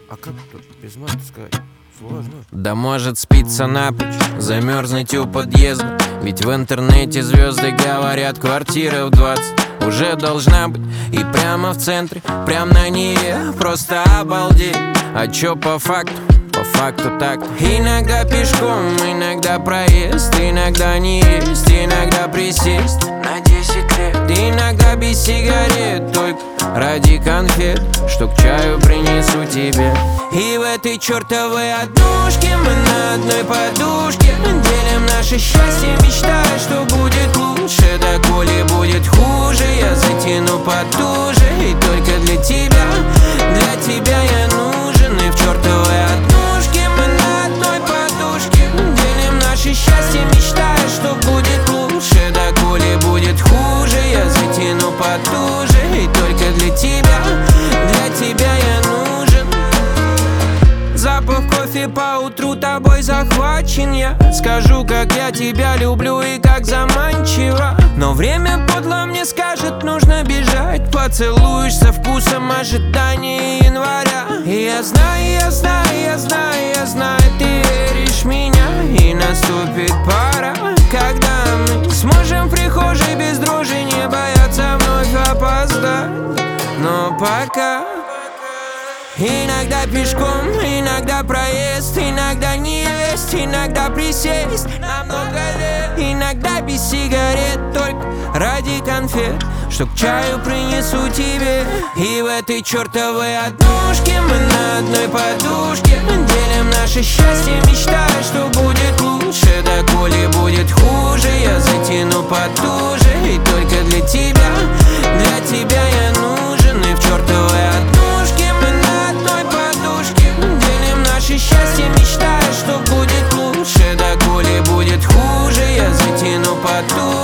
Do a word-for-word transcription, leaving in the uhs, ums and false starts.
А как тут без мата сказать? Сложно. Да может спиться напрочь, замерзнуть у подъезда. Ведь в интернете звезды говорят, квартира в двадцать уже должна быть. И прямо в центре, прям на Неве, просто обалдеть. А чё по факту? По факту так. Иногда пешком, иногда проезд, иногда не есть, иногда присесть на десять лет. Иногда без сигарет, только ради конфет, что к чаю принесу тебе. И в этой чертовой однушке мы на одной подушке делим наше счастье, мечтая, что будет лучше. Да коли будет хуже, я затяну потуже. И только для тебя, для тебя я нужен. И в чертовой однушке мы на одной подушке делим наше счастье, мечтая, что будет лучше. Да коли будет хуже, я затяну потуже. И только для тебя, для тебя я нужен. Запах кофе по утру тобой захвачен. Я скажу, как я тебя люблю и как заманчиво. Но время подло мне скажет, нужно бежать. Поцелуешь со вкусом ожидания января. И я знаю, я знаю, я знаю, я знаю, ты веришь в меня. И наступит пора, когда мы сможем в прихожей без дрожи не бояться вновь опоздать. Но пока иногда пешком, иногда проезд, иногда не есть, иногда присесть на много лет. Иногда без сигарет, только ради конфет, что к чаю принесу тебе. И в этой чертовой однушке мы на одной подушке делим наше счастье, мечтая, что будет лучше. Да коли будет хуже, я затяну потуже. И только для тебя, для тебя я нужен. И в чертовой однушке мы на одной подушке делим наше счастье, мечтая, что будет лучше. Да коли будет хуже, я затяну потуже.